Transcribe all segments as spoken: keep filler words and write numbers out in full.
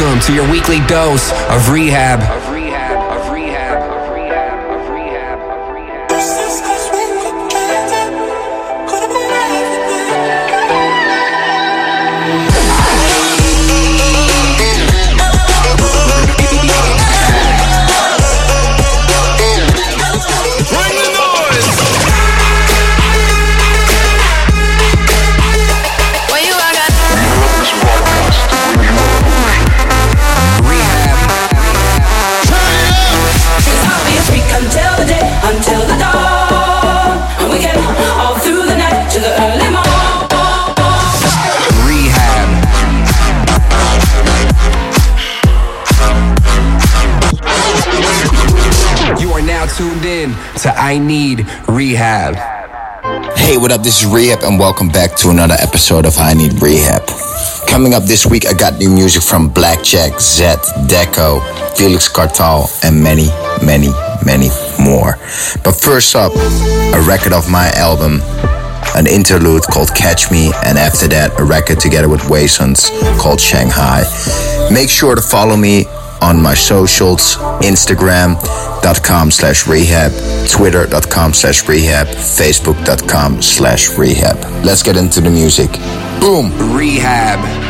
Welcome to your weekly dose of rehab. Tuned in to I Need Rehab. Hey, what up? This is Rehab, and welcome back to another episode of I Need Rehab. Coming up this week, I got new music from Blackjack, Zed, Deco, Felix Cartal, and many, many, many more. But first up, a record of my album, an interlude called Catch Me, and after that, a record together with Waysons called Shanghai. Make sure to follow me on my socials, Instagram.com slash rehab, Twitter.com slash rehab, Facebook.com slash rehab. Let's get into the music. Boom! Rehab.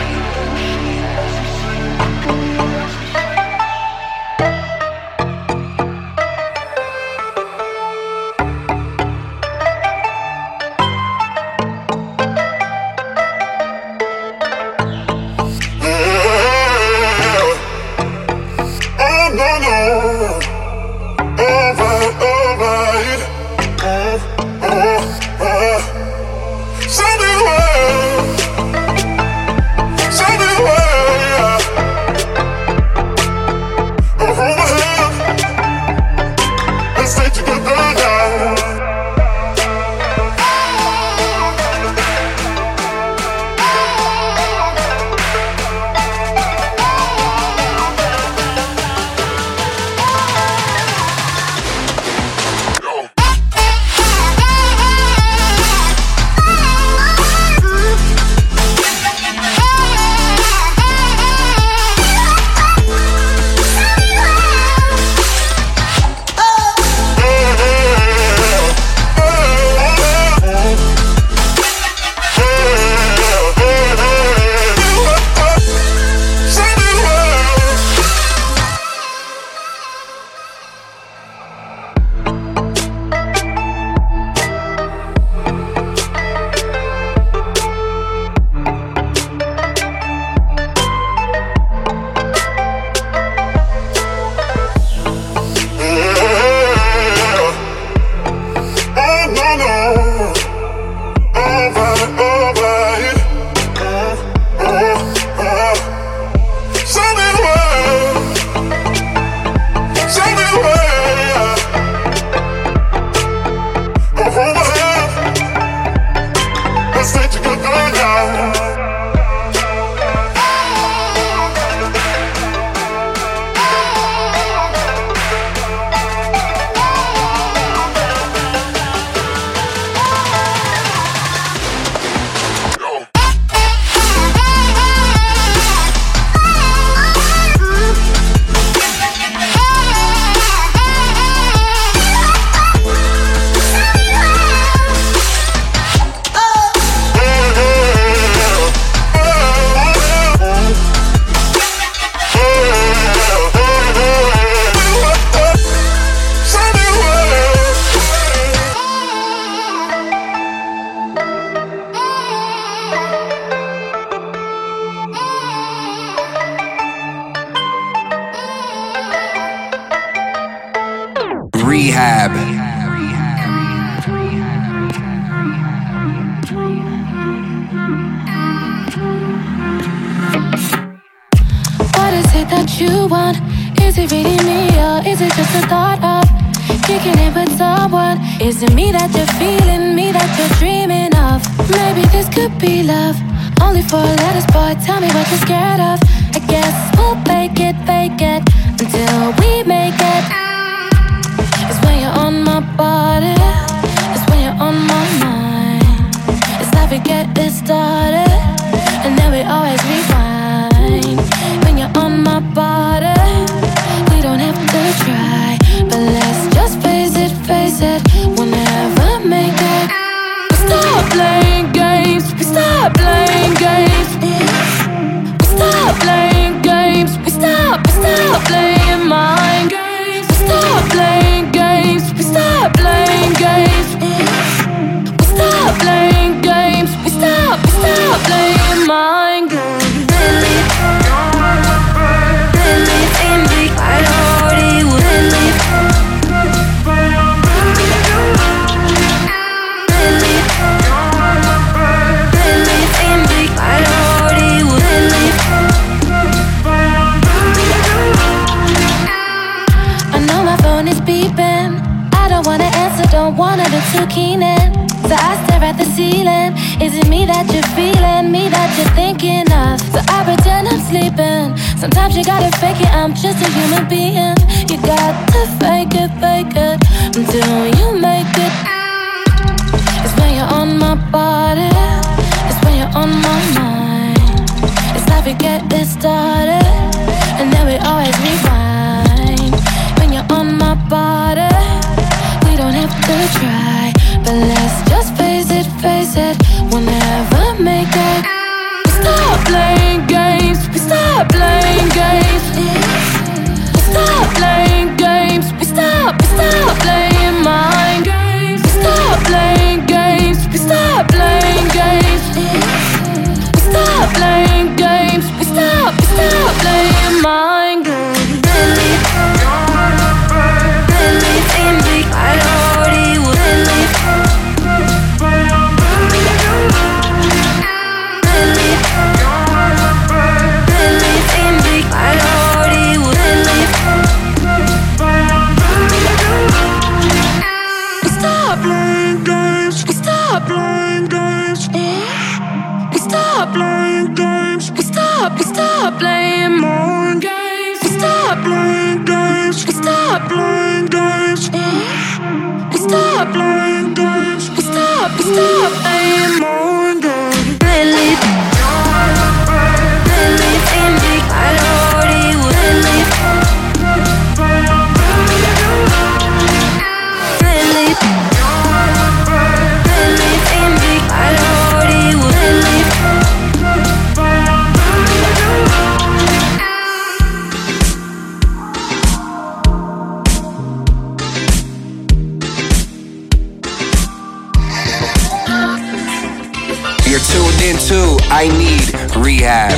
Rehab. What is it that you want? Is it really me or is it just the thought of kicking it with someone? Is it me that you're feeling, me that you're dreaming of? Maybe this could be love, only for a letters, boy. Tell me what you're scared of. I guess we'll fake it, fake it until we make it. It's when you're on my body, it's when you're on my mind. It's like we get it started, and then we always rewind. When you're on my beeping. I don't wanna answer, don't wanna be too keen in. So I stare at the ceiling. Is it me that you're feeling? Me that you're thinking of? So I pretend I'm sleeping. Sometimes you gotta fake it, I'm just a human being. You got to fake it, fake it until you make it. It's when you're on my body, it's when you're on my mind. It's like we get this started, and then we always rewind. When you're on my body, we don't have to try, but let's just face it, face it, we'll never make it. We stop playing games, we stop playing games. We stop playing games, we stop, we stop playing mind games. We stop playing games, we stop playing games. We stop playing games, we stop, we stop playing mind games. Really, really in big priority, really. Really, really in big priority, really. We stop playing games, we stop playing games. We stop playing games, we stop, we stop playing more games. We stop playing games, we stop playing games. We stop playing games, we stop, we stop playing more games. Really, really in big priority, really. Really, really in big priority, really. You're tuned into I Need Rehab.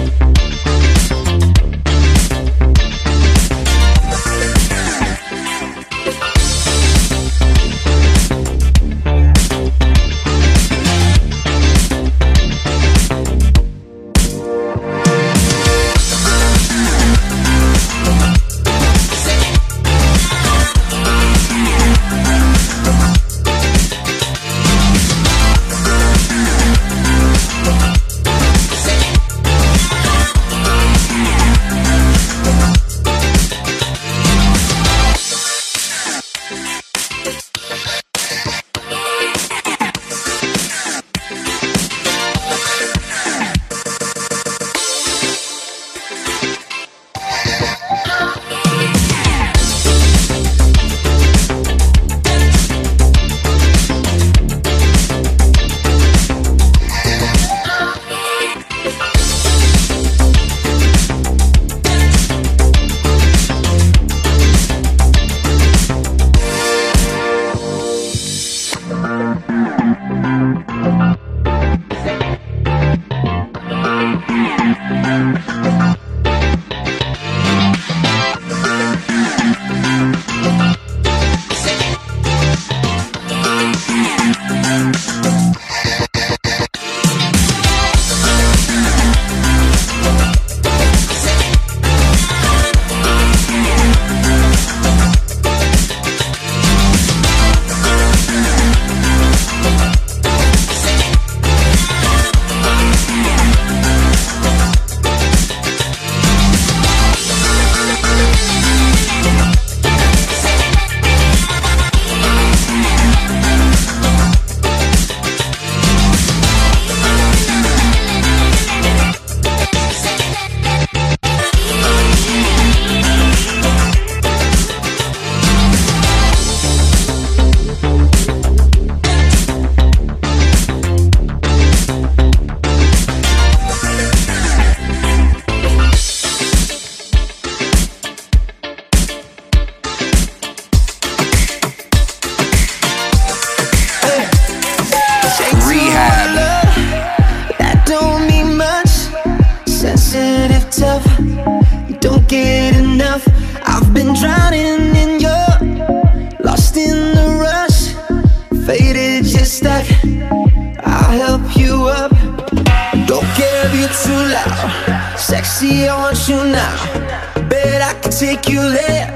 too loud. Sexy, I want you now. Bet I can take you there.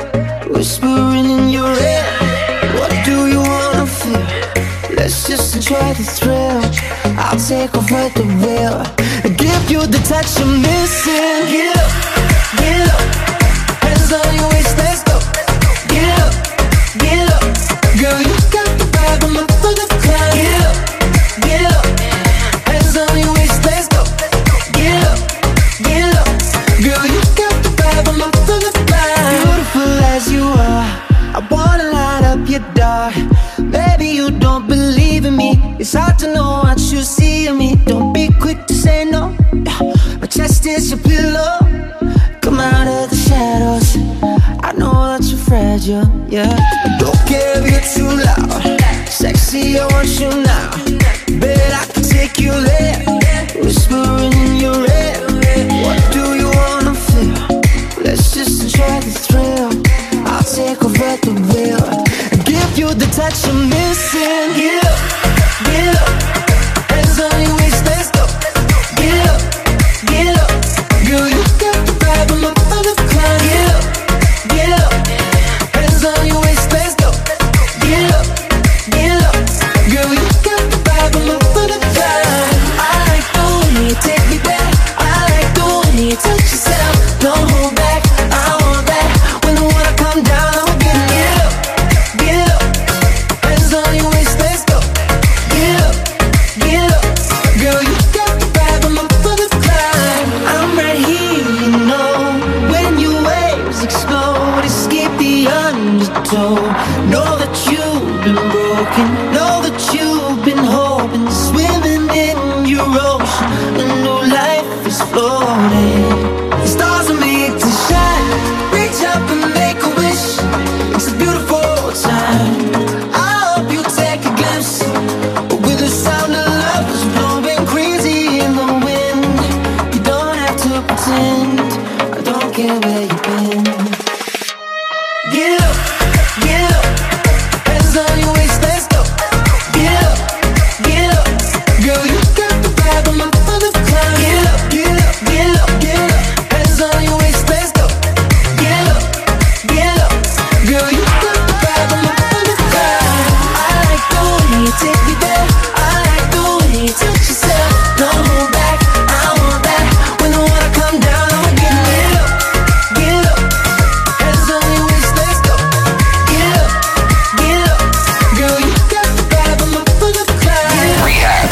whispering in your ear. What do you wanna feel? Let's just enjoy the thrill. I'll take over the wheel and give you the touch you're missing. Get up, get up, hands on your waist, let's go. Get up, get up, girl, you got the vibe, I'm up for the climb. Get up, get up, hands on your waist, let's go. Get up, get up, girl, you got the vibe, I'm up for the climb. Beautiful as you are, I wanna light up your dark. Maybe you don't believe in me, it's hard to know what you see in me. Don't be quick to say no, my chest is your pillow. Come out of the shadows, I know that you're fragile, yeah. Don't care if you're too loud, sexy, I want you now. Bet I can take you there, whispering in your ear. What do you wanna feel? Let's just enjoy the thrill. I'll take over the wheel and give you the touch you're missing. Get up, get up, hands on your waist, let's go. Get up, get up, girl, you got the vibe, I'm up for the climb. Get up, get up, hands on your waist, let's go. Get up, get up, girl, you got the vibe, I'm up for the climb. I like the way you take me back, I like the way you touch yourself. Don't hold back, I want that. When the water come down, I'ma get it. Get up, get up, hands on your waist, let's go. Get up, get up, girl, you got the vibe, I'm up for the climb. I'm right here, you know, when your waves explode, escape the undertow. Know that you've been broken, know that you've been hoping, swimming in your ocean, a new life is floating. The stars are made to shine, reach up and make a wish. It's a beautiful time, I hope you take a glimpse. With the sound of love is blowing crazy in the wind. You don't have to pretend, I don't care where you've been. Get up, get up, hands on your waist, let's go. Get up, get up, girl, you got the vibe, I'm up for the climb. Get up, get up, get up, get up, hands on your waist, let's go. Get up, get up, girl, you got the vibe, I'm up for the climb. I like the way you take me there, I like the way you touch yourself. Don't hold back, I want that. When the water come down, I'ma get it. Get up, get up, hands on your waist, let's go. Get up, get up, girl, you got the vibe, I'm up for the climb. Rehab.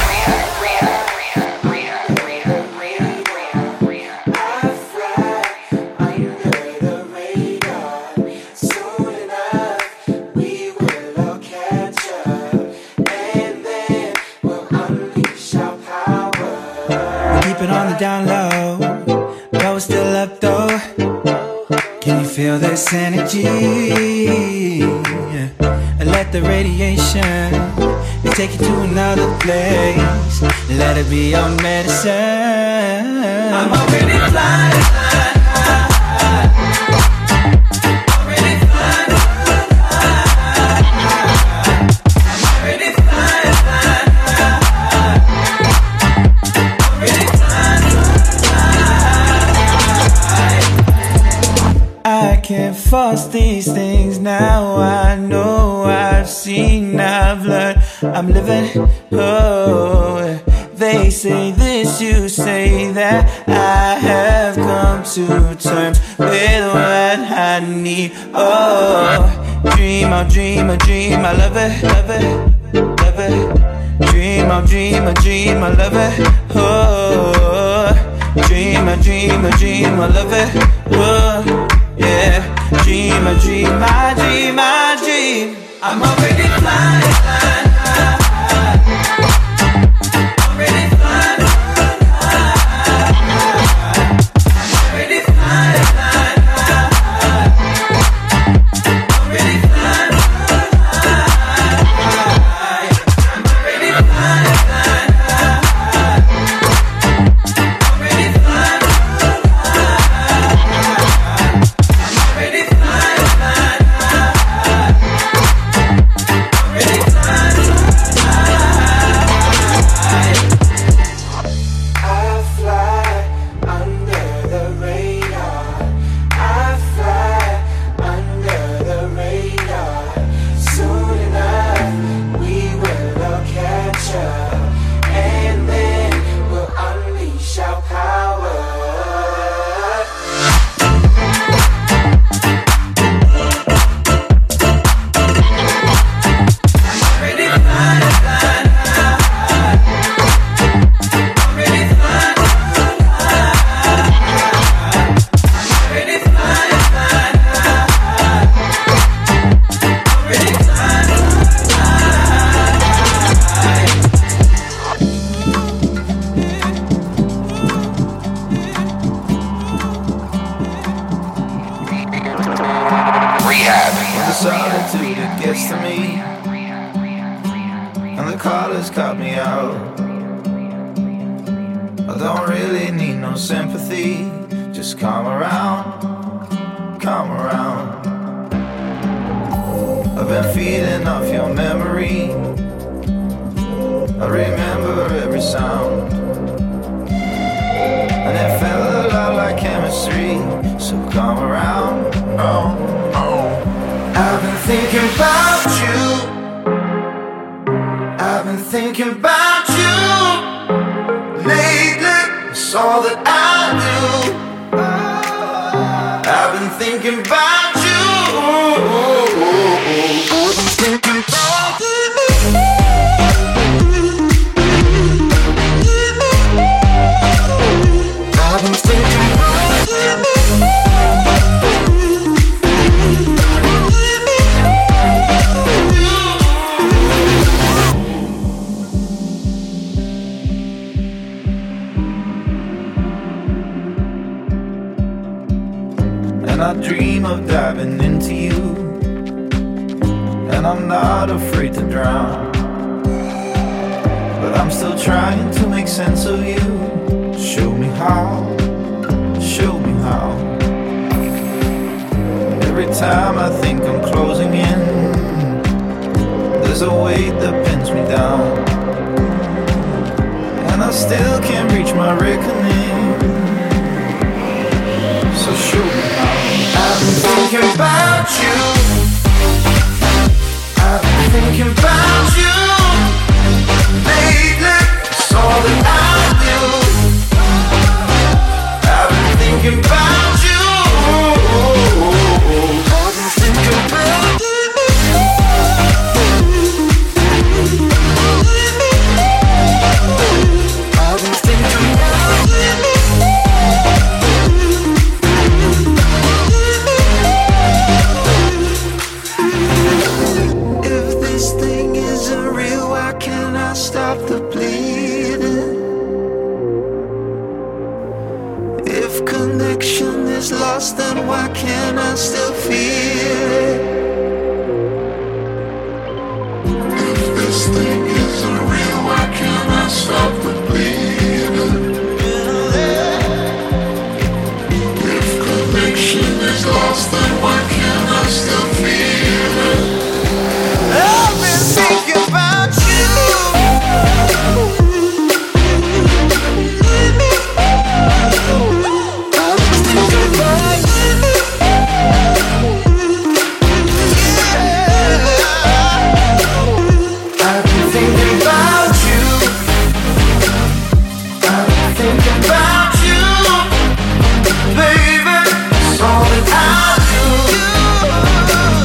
Keep it on the down low, though it's still up though. Can you feel this energy? And let the radiation take you to another place. Let it be your medicine. I'm already flying, flying, flying. Already flying, flying. Already flying, flying, flying. Already flying, flying. I can't force these things now. I know, I've seen, I've learned, I'm living. Oh, they say this, you say that. I have come to terms with what I need. Oh, dream, I dream, I dream, I love it, love it, love it. Dream, I dream, I dream, I love it. Oh, dream, I dream, I dream, I love it. Oh, yeah. Dream, I dream, I dream, I dream. I'm already flying, flying, flying. Already flying, flying. Already flying, flying, flying. Already flying, flying. I'm already flying, flying, flying. Already flying, flying. Already flying, flying, flying. I fly under the radar. solitude, it gets to me, and the colors cut me out. I don't really need no sympathy, just come around, come around. I've been feeding off your memory, I remember every sound, and it felt a lot like chemistry, so come around, oh, oh. I've been thinking about you, I've been thinking about you lately, it's all that I do. I've been thinking about you, I've been thinking about you. I've been thinking about you. And I dream of diving into you, and I'm not afraid to drown, but I'm still trying to make sense of you. Show me how, show me how. Every time I think I'm closing in, there's a weight that pins me down, and I still can't reach my reckoning. So show me how. I've been thinking about you, I've been thinking about you lately, it's all that I do. I've been thinking about you, I've been thinking about you. I've been thinking about you. If this thing isn't real, why can't I stop the bleeding? If connection is lost, then why can't I still feel it? If this thing isn't real, why can't I stop the bleeding? If connection is lost, then why can't I still feel it? I've been thinking about you. I've been thinking about you. Yeah. I've been thinking about you. I've been thinking about you, baby. It's all that I do.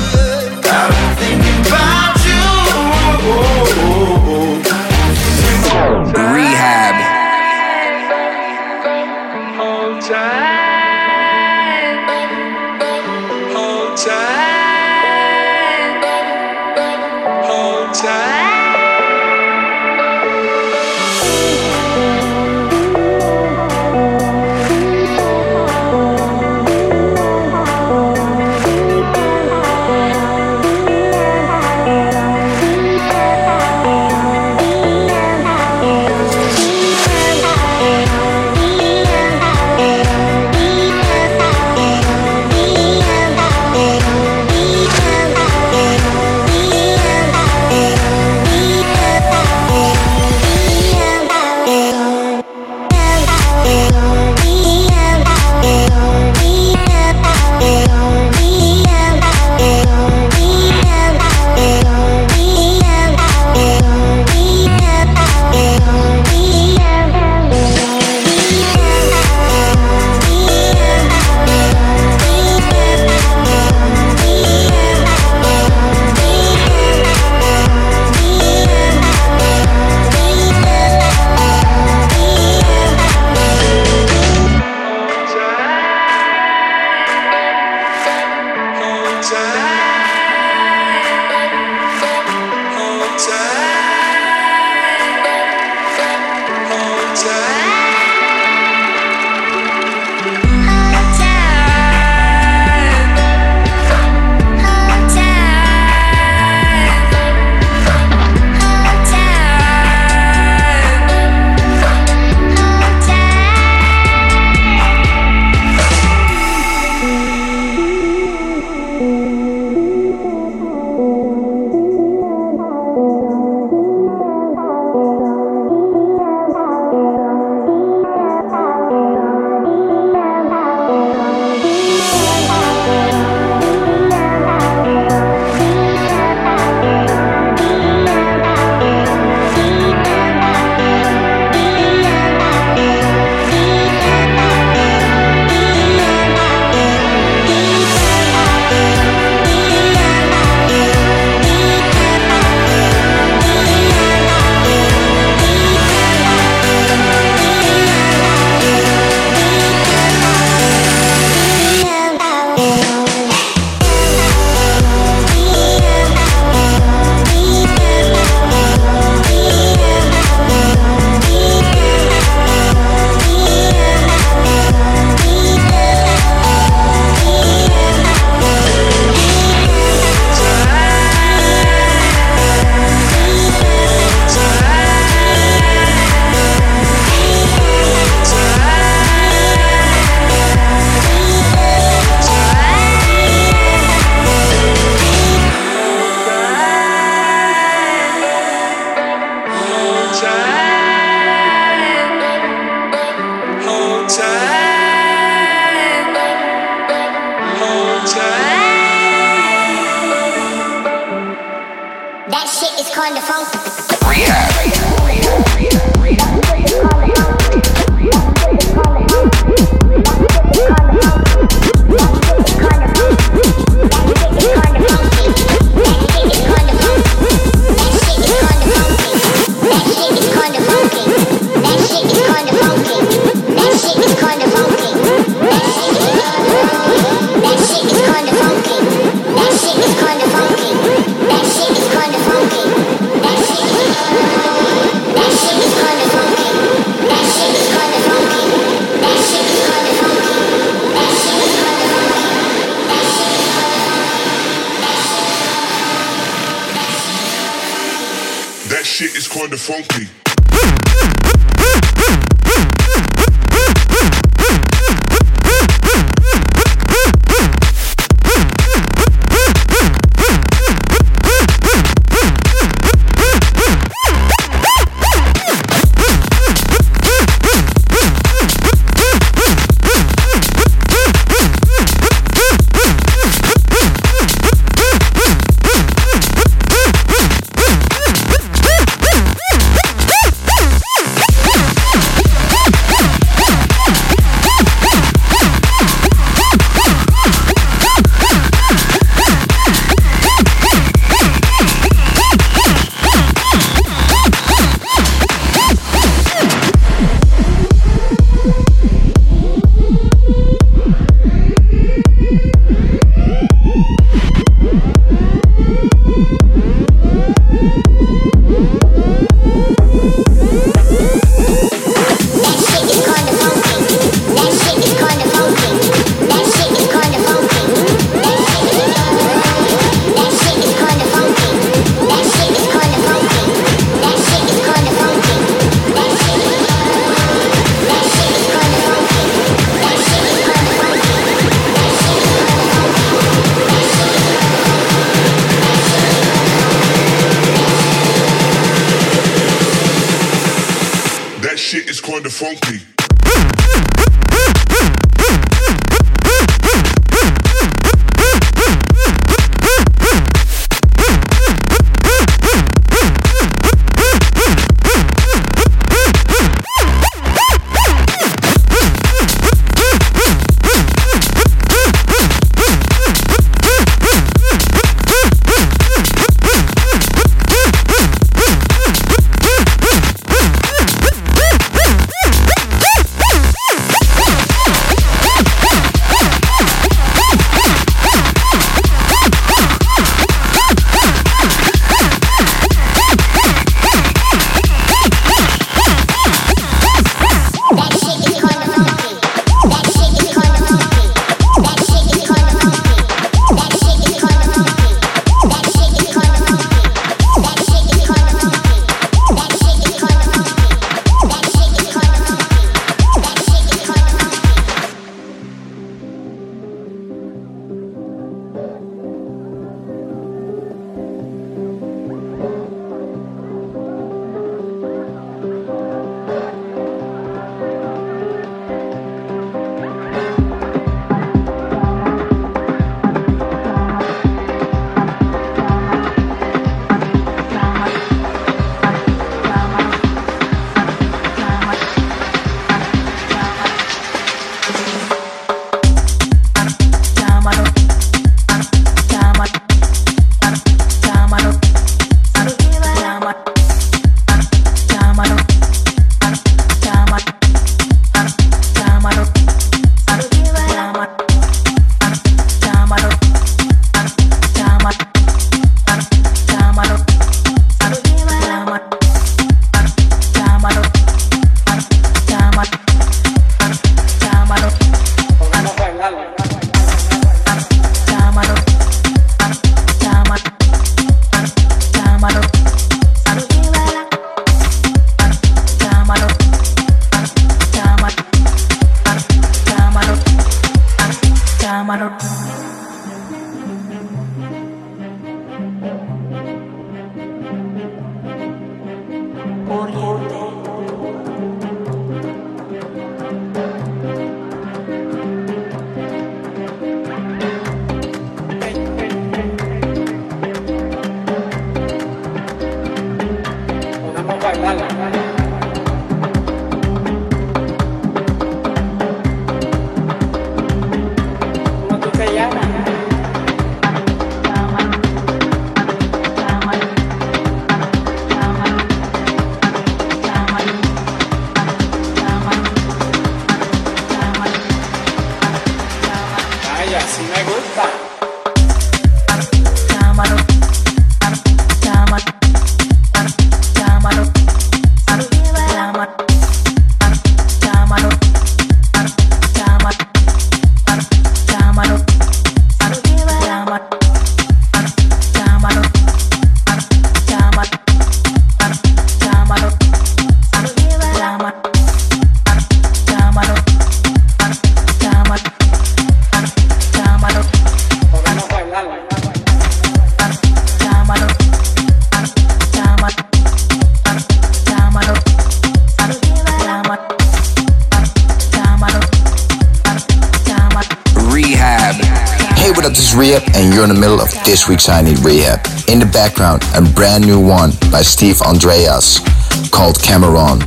And you're in the middle of this week's I Need Rehab. In the background, a brand new one by Steve Andreas called Cameron.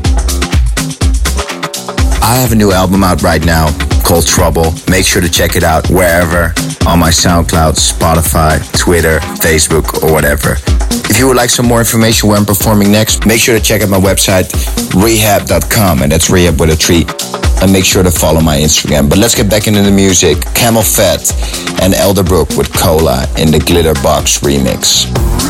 I have a new album out right now called Trouble. Make sure to check it out wherever, on my SoundCloud, Spotify, Twitter, Facebook, or whatever. If you would like some more information where I'm performing next, make sure to check out my website, rehab dot com, and that's rehab with a tree. And make sure to follow my Instagram. But let's get back into the music. Camel Fat and Elderbrook with Cola in the Glitterbox remix.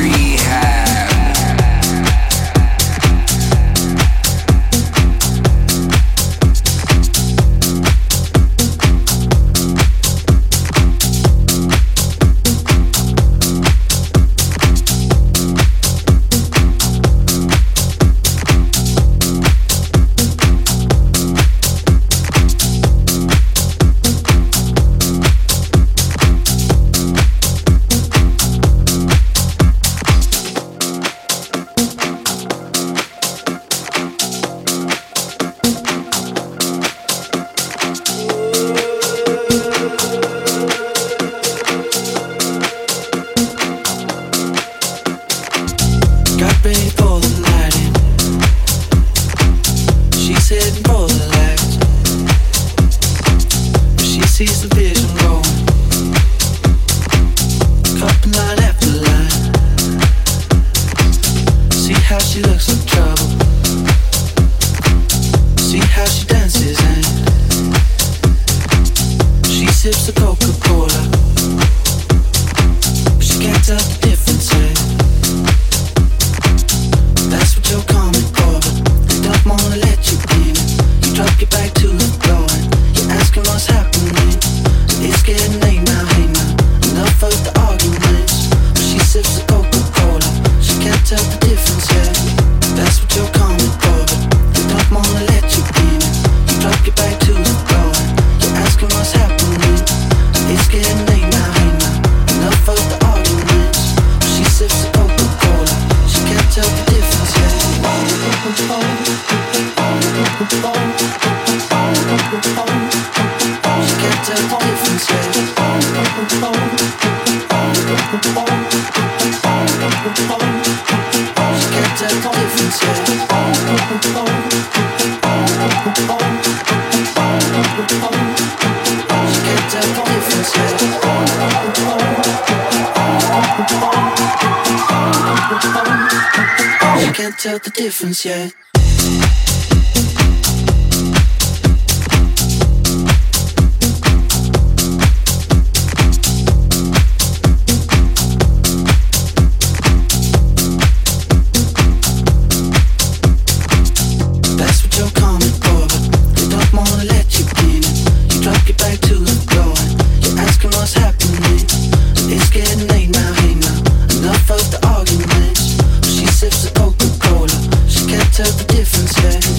Tell the difference yet. That's what you're coming for, but they don't wanna let you in it. You drop your back to the floor and you're asking what's happening. It's getting late now, hey now. Enough of the arguments. She sips the Coca-Cola. She can't tell the difference yet.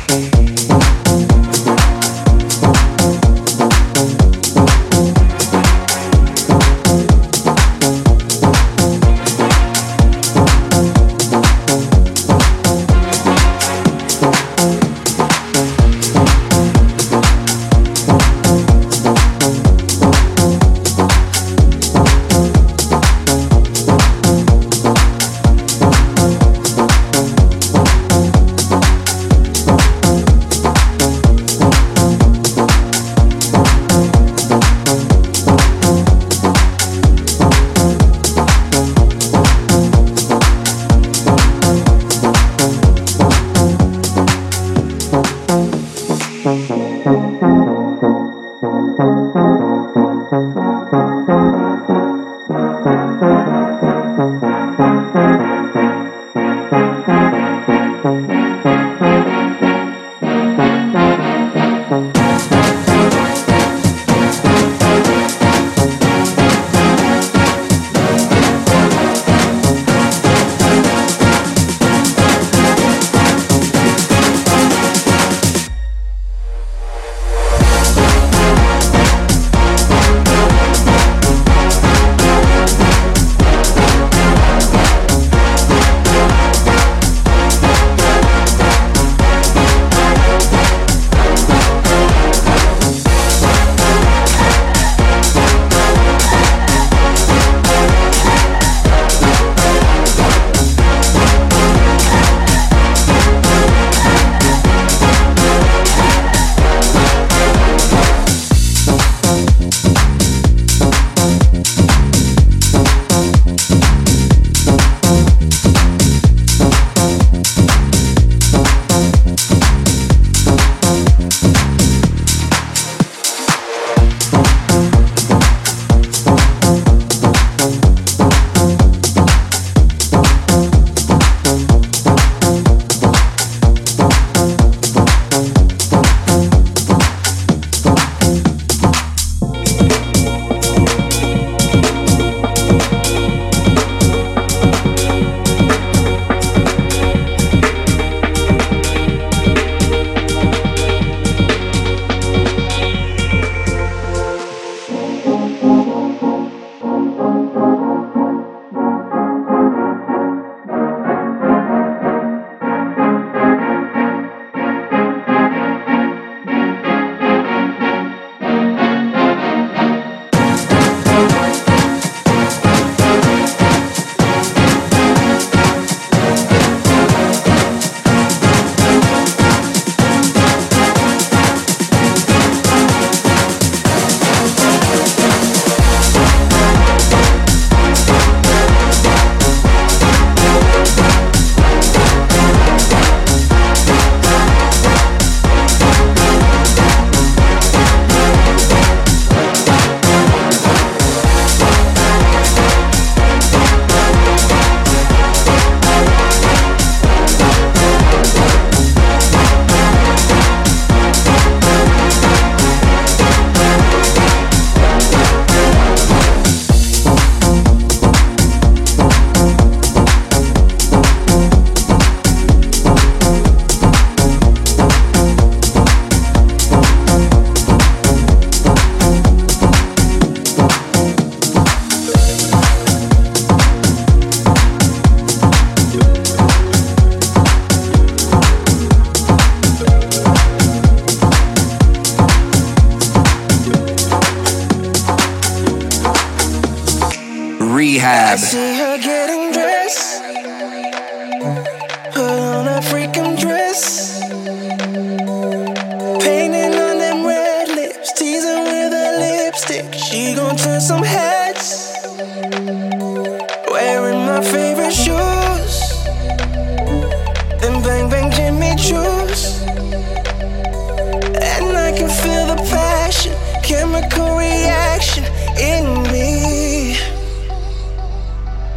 Rehab. I see her getting dressed, put on a freaking dress, painting on them red lips, teasing with her lipstick. She gon' turn some heads, wearing my favorite shoes, them bang bang Jimmy Choos, and I can feel the passion, chemical reaction in me.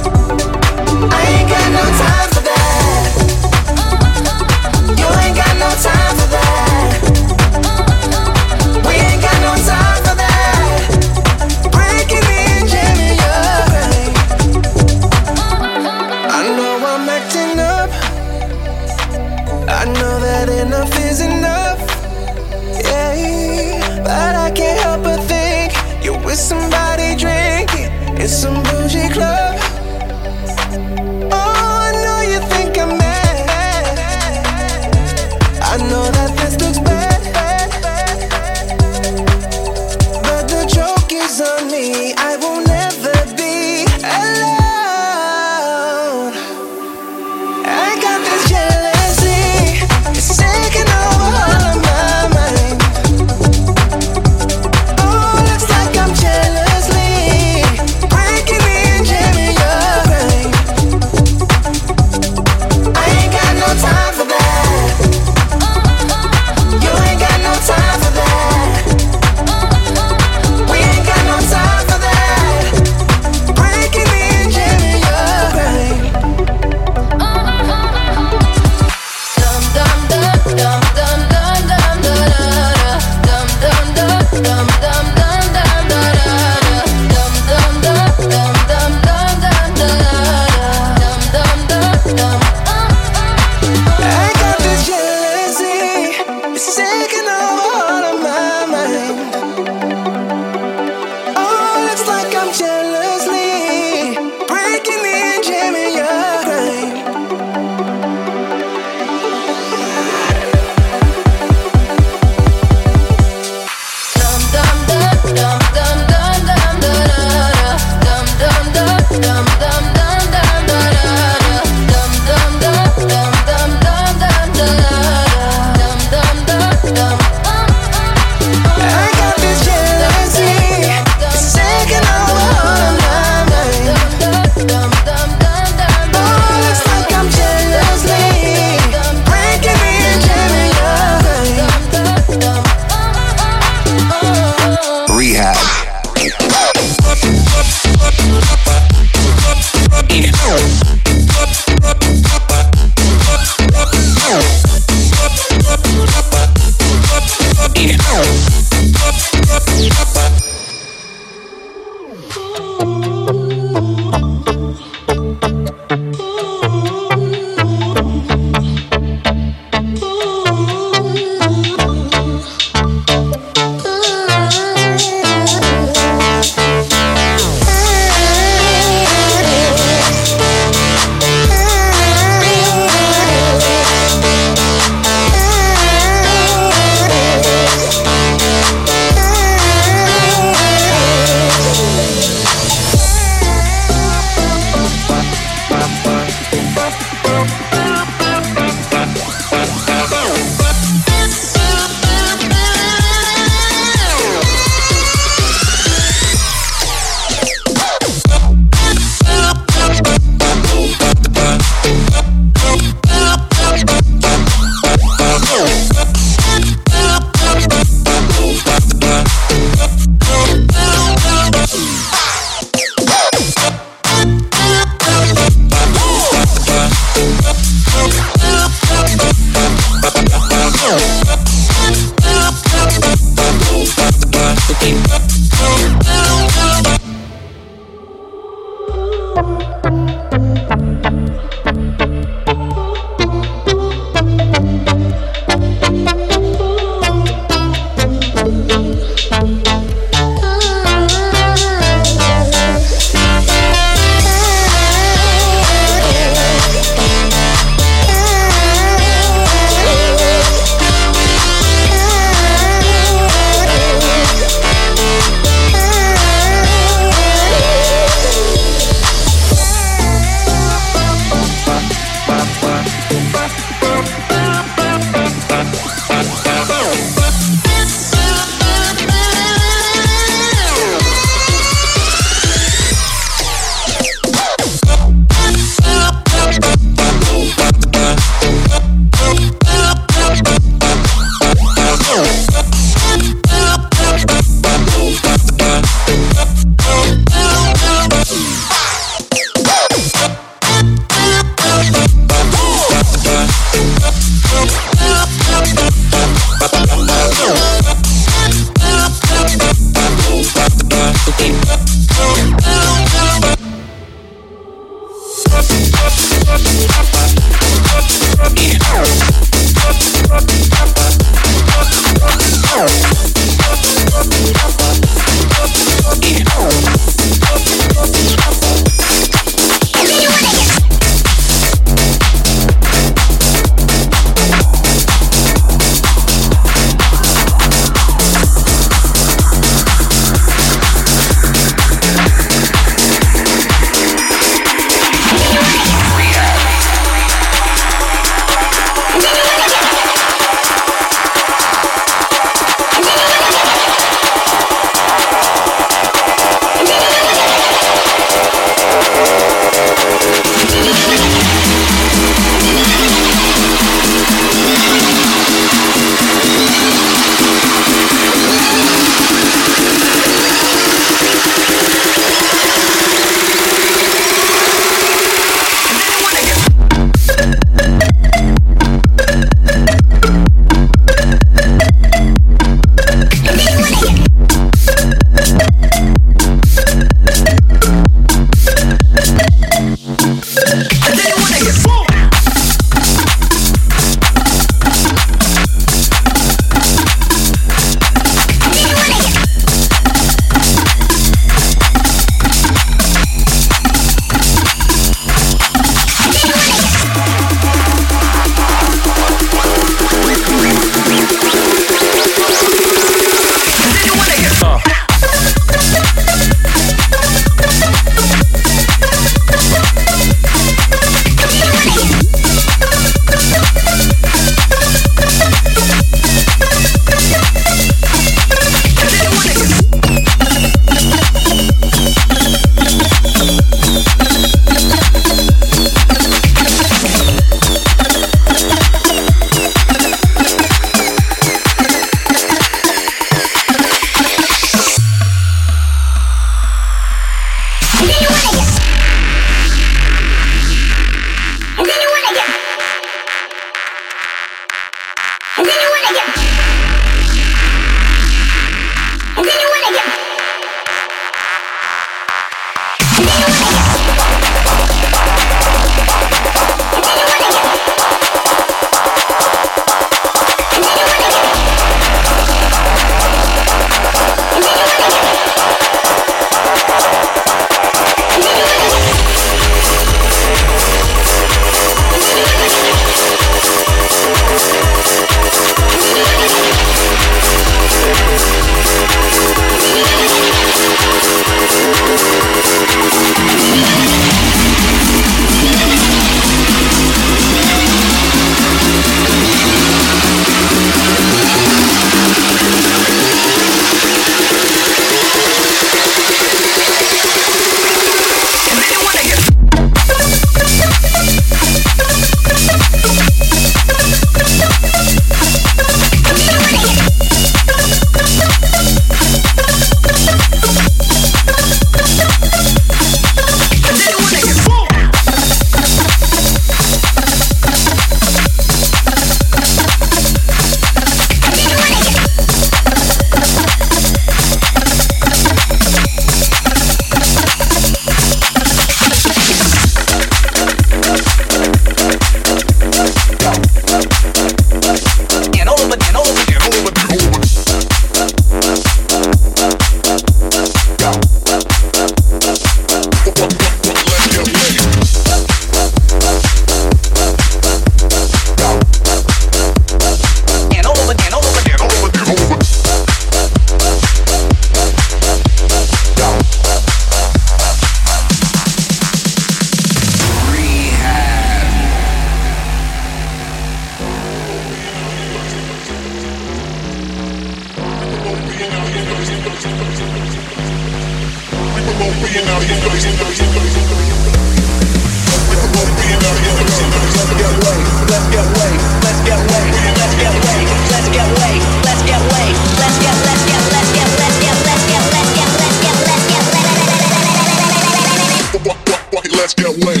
Let's get laid.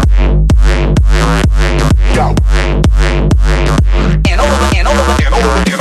Go. And over and over and over.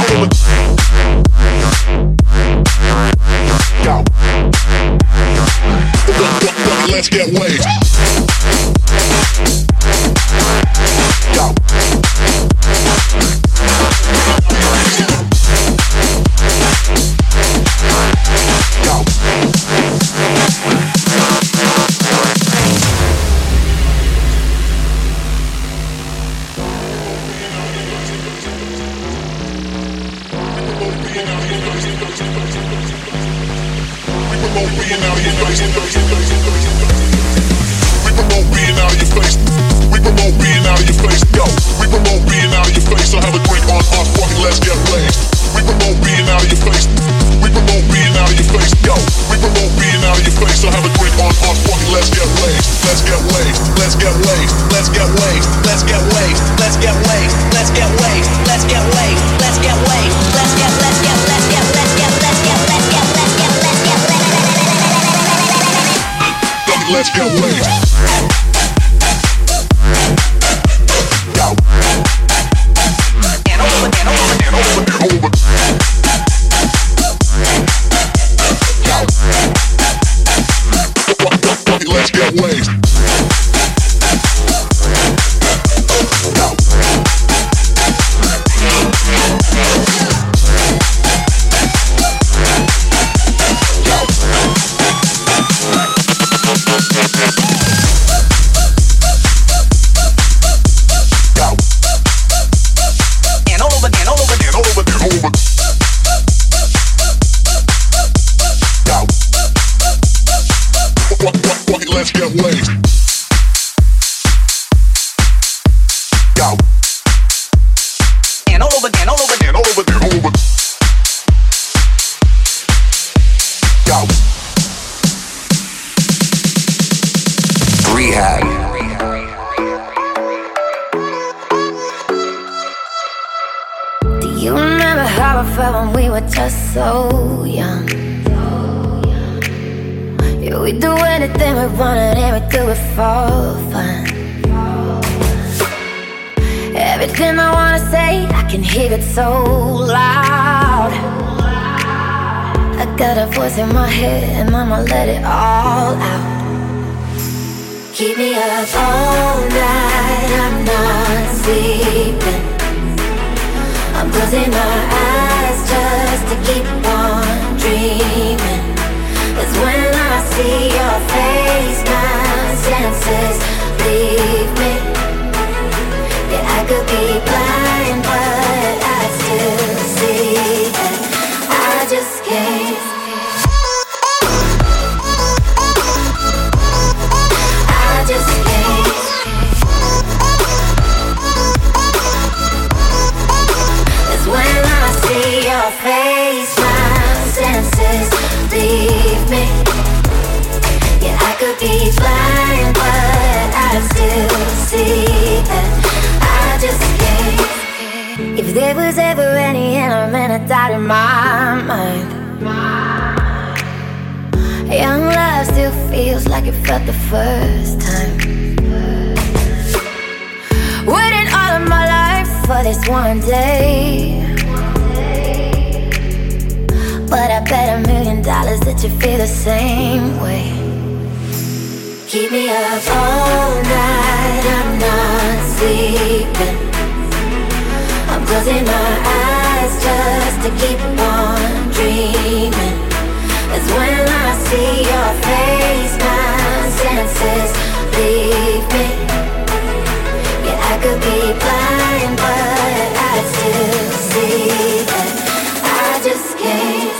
being out of your face. We promote being out of your face. We promote being out of your face. Yo, we promote being out of your face. So have a drink on us, fucking let's get blazed. We promote being out of your face. We promote being out of your face. Yo, we promote being out of your face. So have a drink on us, fucking let's get blazed. Let's get blazed. Let's get blazed. Let's get blazed. Let's get blazed. Let's get blazed. Let's get blazed. Let's get blazed. Let's get blazed. Let's get let's get let's get let's get let's get let's get let's get let's get let's get blazed. Go. And over and over and over and over. Go. Let's get blazed. Let's get blazed. Go. And all over, and all over, and all over, and all over. Go. Rehab. Do you remember how I felt when we were just so young? Yeah, we do anything we wanted and we do it for fun. Everything I wanna say, I can hear it so loud. I got a voice in my head and I'ma let it all out. Keep me up all night, I'm not sleeping. I'm closing my eyes just to keep on dreaming. That's when I see your face, my senses leave me. Yeah, I could be blind, but I still see that I just can't. I just can't. That's when I see your face, my senses leave me. Yeah, I could be blind, but I still see that I just can't. If there was ever any element of doubt in my mind, young love still feels like it felt the first time. Waiting all of my life for this one day, but I bet a million dollars that you feel the same way. Keep me up all night, I'm not sleeping. I'm closing my eyes just to keep on dreaming. That's when I see your face, my senses leave me. Yeah, I could be blind, but I still see that I just can't.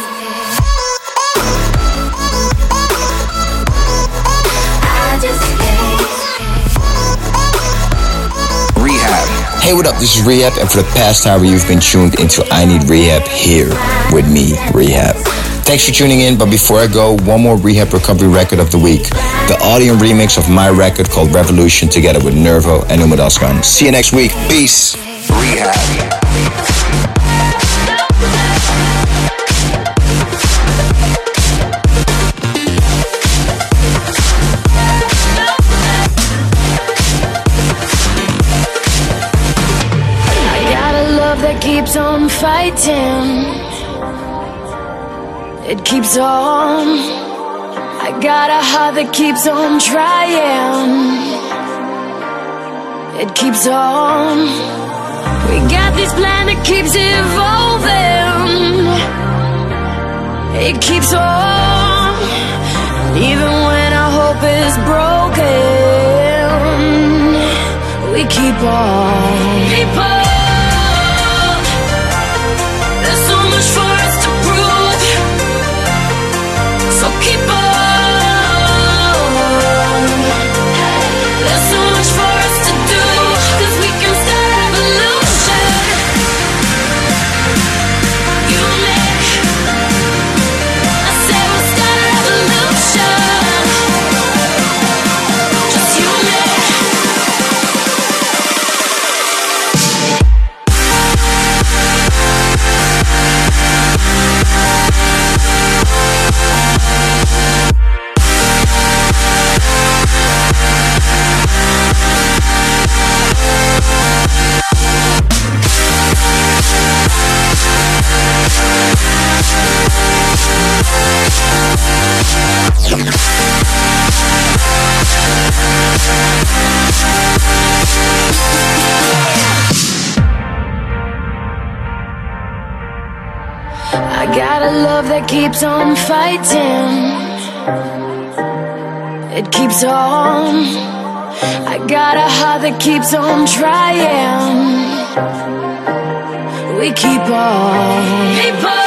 Rehab. Hey, what up? This is Rehab, and for the past hour, you've been tuned into I Need Rehab here with me, Rehab. Thanks for tuning in, but before I go, one more Rehab Recovery record of the week. The audio remix of my record called Revolution together with Nervo and Uma Daskan. See you next week. Peace. Rehab. That keeps on fighting, it keeps on. I got a heart that keeps on trying, it keeps on. We got this plan that keeps evolving, it keeps on. Even when our hope is broken, we keep on. Keep on. There's so much for us I got a love that keeps on fighting. It keeps on. I got a heart that keeps on trying. We keep on. Keep on.